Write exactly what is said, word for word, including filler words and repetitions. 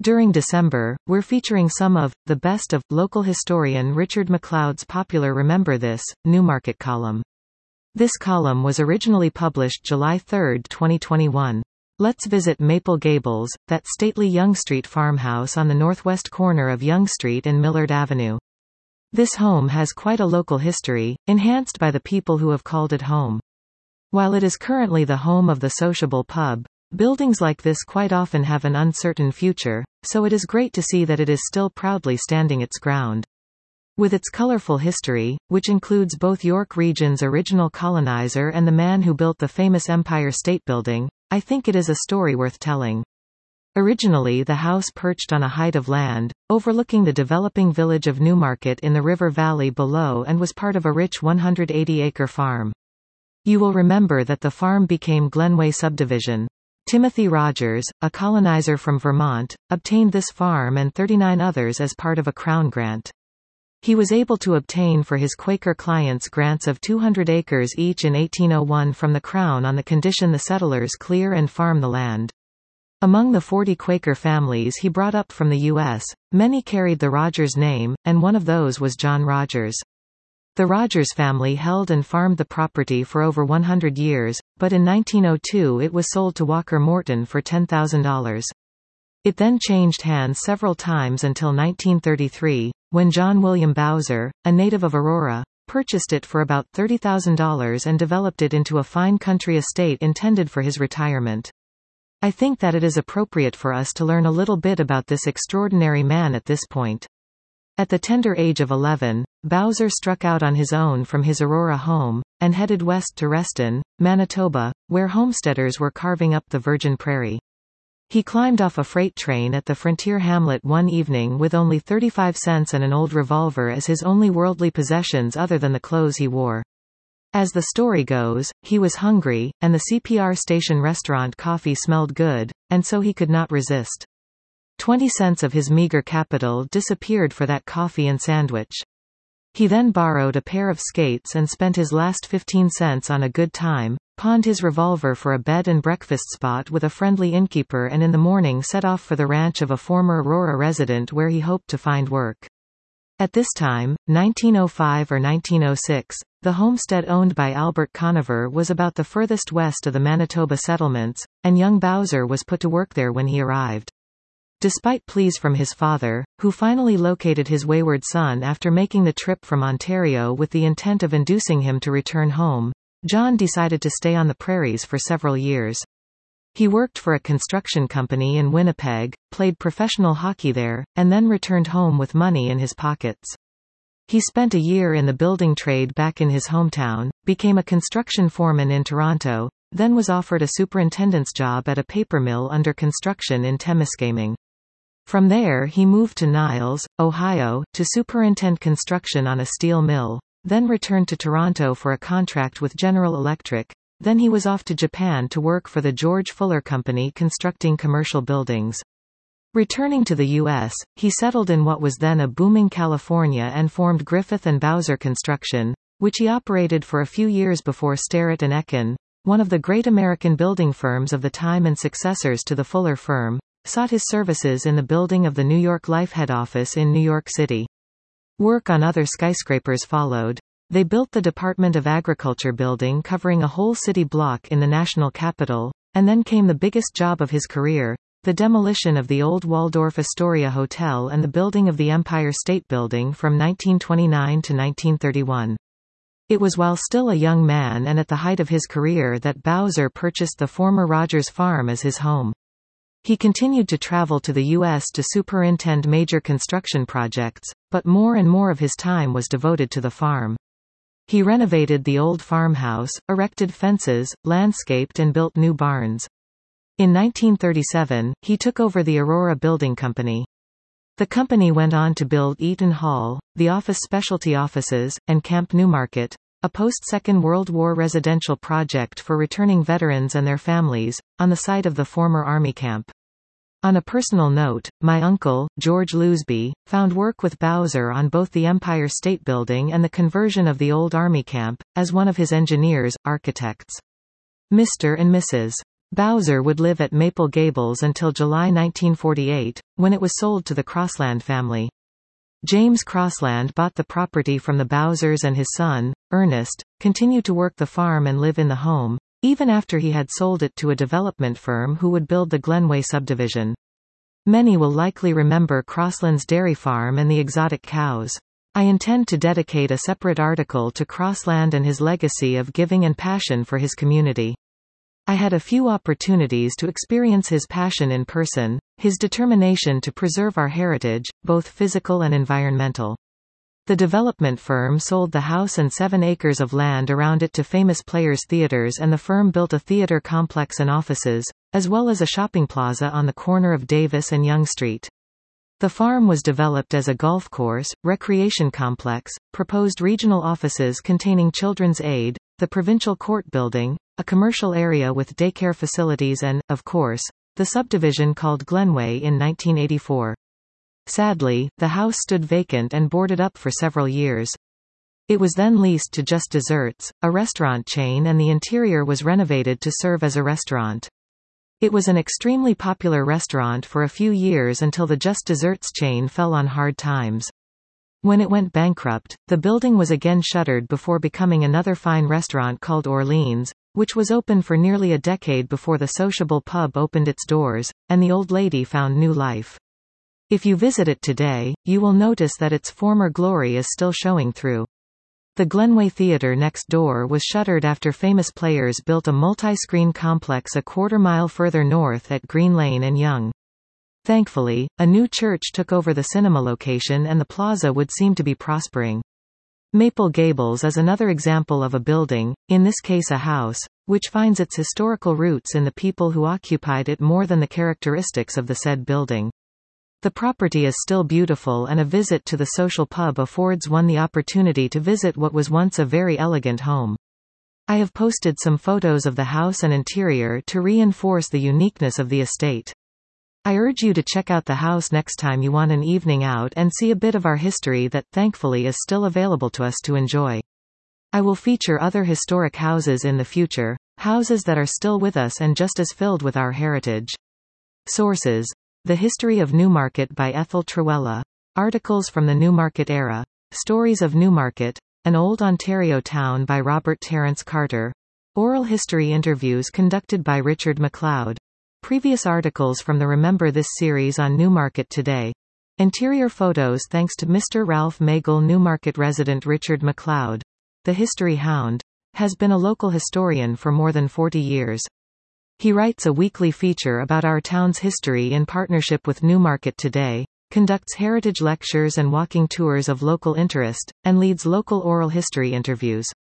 During December, we're featuring some of the best of local historian Richard MacLeod's popular Remember This Newmarket column. This column was originally published July third, twenty twenty-one. Let's visit Maple Gables, that stately Yonge Street farmhouse on the northwest corner of Yonge Street and Millard Avenue. This home has quite a local history, enhanced by the people who have called it home. While it is currently the home of the Sociable Pub, buildings like this quite often have an uncertain future, so it is great to see that it is still proudly standing its ground. With its colorful history, which includes both York Region's original colonizer and the man who built the famous Empire State Building, I think it is a story worth telling. Originally the house perched on a height of land, overlooking the developing village of Newmarket in the river valley below and was part of a rich one hundred eighty acre farm. You will remember that the farm became Glenway Subdivision. Timothy Rogers, a colonizer from Vermont, obtained this farm and thirty-nine others as part of a Crown grant. He was able to obtain for his Quaker clients grants of two hundred acres each in eighteen oh one from the Crown on the condition the settlers clear and farm the land. Among the forty Quaker families he brought up from the U S, many carried the Rogers name, and one of those was John Rogers. The Rogers family held and farmed the property for over one hundred years, but in nineteen oh two it was sold to Walker Morton for ten thousand dollars. It then changed hands several times until nineteen thirty-three, when John William Bowser, a native of Aurora, purchased it for about thirty thousand dollars and developed it into a fine country estate intended for his retirement. I think that it is appropriate for us to learn a little bit about this extraordinary man at this point. At the tender age of eleven, Bowser struck out on his own from his Aurora home, and headed west to Reston, Manitoba, where homesteaders were carving up the virgin prairie. He climbed off a freight train at the frontier hamlet one evening with only thirty-five cents and an old revolver as his only worldly possessions other than the clothes he wore. As the story goes, he was hungry, and the C P R station restaurant coffee smelled good, and so he could not resist. Twenty cents of his meager capital disappeared for that coffee and sandwich. He then borrowed a pair of skates and spent his last fifteen cents on a good time, pawned his revolver for a bed and breakfast spot with a friendly innkeeper, and in the morning set off for the ranch of a former Aurora resident where he hoped to find work. At this time, nineteen oh five or nineteen oh six, the homestead owned by Albert Conover was about the furthest west of the Manitoba settlements, and young Bowser was put to work there when he arrived. Despite pleas from his father, who finally located his wayward son after making the trip from Ontario with the intent of inducing him to return home, John decided to stay on the prairies for several years. He worked for a construction company in Winnipeg, played professional hockey there, and then returned home with money in his pockets. He spent a year in the building trade back in his hometown, became a construction foreman in Toronto, then was offered a superintendent's job at a paper mill under construction in Temiskaming. From there he moved to Niles, Ohio, to superintend construction on a steel mill, then returned to Toronto for a contract with General Electric. Then he was off to Japan to work for the George Fuller Company constructing commercial buildings. Returning to the U S, he settled in what was then a booming California and formed Griffith and Bowser Construction, which he operated for a few years before Starrett and Ekin, one of the great American building firms of the time and successors to the Fuller firm, sought his services in the building of the New York Life head office in New York City. Work on other skyscrapers followed. They built the Department of Agriculture building covering a whole city block in the national capital, and then came the biggest job of his career, the demolition of the old Waldorf Astoria Hotel and the building of the Empire State Building from nineteen twenty-nine to nineteen thirty-one. It was while still a young man and at the height of his career that Bowser purchased the former Rogers farm as his home. He continued to travel to the U S to superintend major construction projects, but more and more of his time was devoted to the farm. He renovated the old farmhouse, erected fences, landscaped and built new barns. In nineteen thirty-seven, he took over the Aurora Building Company. The company went on to build Eaton Hall, the Office Specialty Offices, and Camp Newmarket, a post-Second World War residential project for returning veterans and their families, on the site of the former Army camp. On a personal note, my uncle, George Lousby, found work with Bowser on both the Empire State Building and the conversion of the old Army camp, as one of his engineers, architects. Mister and Missus Bowser would live at Maple Gables until July nineteen forty-eight, when it was sold to the Crossland family. James Crossland bought the property from the Bowsers, and his son, Ernest, continued to work the farm and live in the home, even after he had sold it to a development firm who would build the Glenway subdivision. Many will likely remember Crossland's dairy farm and the exotic cows. I intend to dedicate a separate article to Crossland and his legacy of giving and passion for his community. I had a few opportunities to experience his passion in person, his determination to preserve our heritage, both physical and environmental. The development firm sold the house and seven acres of land around it to Famous Players Theaters, and the firm built a theater complex and offices, as well as a shopping plaza on the corner of Davis and Young Street. The farm was developed as a golf course, recreation complex, proposed regional offices containing Children's Aid, the provincial court building, a commercial area with daycare facilities and, of course, the subdivision called Glenway in nineteen eighty-four. Sadly, the house stood vacant and boarded up for several years. It was then leased to Just Desserts, a restaurant chain, and the interior was renovated to serve as a restaurant. It was an extremely popular restaurant for a few years until the Just Desserts chain fell on hard times. When it went bankrupt, the building was again shuttered before becoming another fine restaurant called Orleans, which was open for nearly a decade before the sociable pub opened its doors, and the old lady found new life. If you visit it today, you will notice that its former glory is still showing through. The Glenway Theatre next door was shuttered after Famous Players built a multi-screen complex a quarter mile further north at Green Lane and Young. Thankfully, a new church took over the cinema location and the plaza would seem to be prospering. Maple Gables is another example of a building, in this case a house, which finds its historical roots in the people who occupied it more than the characteristics of the said building. The property is still beautiful, and a visit to the social pub affords one the opportunity to visit what was once a very elegant home. I have posted some photos of the house and interior to reinforce the uniqueness of the estate. I urge you to check out the house next time you want an evening out and see a bit of our history that thankfully is still available to us to enjoy. I will feature other historic houses in the future, houses that are still with us and just as filled with our heritage. Sources: The History of Newmarket by Ethel Truella. Articles from the Newmarket Era. Stories of Newmarket, an Old Ontario Town by Robert Terence Carter. Oral history interviews conducted by Richard MacLeod. Previous articles from the Remember This series on Newmarket Today. Interior photos thanks to Mister Ralph Magel. Newmarket resident Richard MacLeod, the History Hound, has been a local historian for more than forty years. He writes a weekly feature about our town's history in partnership with Newmarket Today, conducts heritage lectures and walking tours of local interest, and leads local oral history interviews.